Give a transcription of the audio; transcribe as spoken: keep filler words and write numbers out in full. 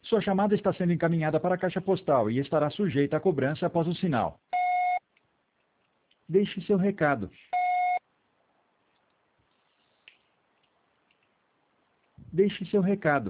Sua chamada está sendo encaminhada para a caixa postal e estará sujeita a cobrança após o sinal. Deixe seu recado. Deixe seu recado.